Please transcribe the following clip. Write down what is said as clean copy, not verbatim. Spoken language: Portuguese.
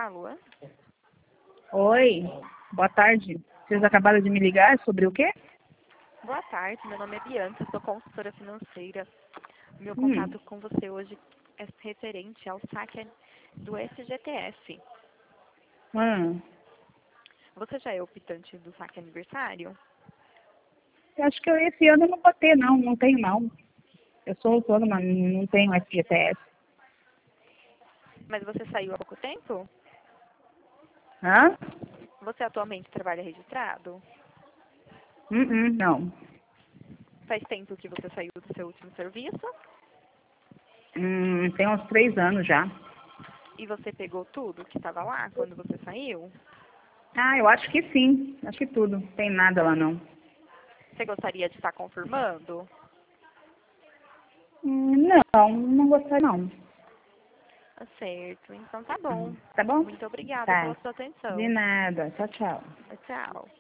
Alô? Oi, boa tarde. Vocês acabaram de me ligar sobre o quê? Boa tarde, meu nome é Bianca, sou consultora financeira. Meu Hum, contato com você hoje é referente ao saque do FGTS. hum. Você já é optante do saque aniversário? Eu acho que esse ano eu não vou ter, não. Não tenho, não. Eu sou autônoma, não tenho FGTS. Mas você saiu há pouco tempo? Hã? Você atualmente trabalha registrado? Não. Faz tempo que você saiu do seu último serviço? Tem uns 3 anos já. E você pegou tudo que estava lá quando você saiu? Ah, eu acho que sim. Acho que tudo. Não tem nada lá, não. Você gostaria de estar confirmando? Não gostaria, não. Certo, então tá bom. Tá bom? Muito obrigada pela Tá. sua De atenção. nada. Tchau, tchau. Tchau.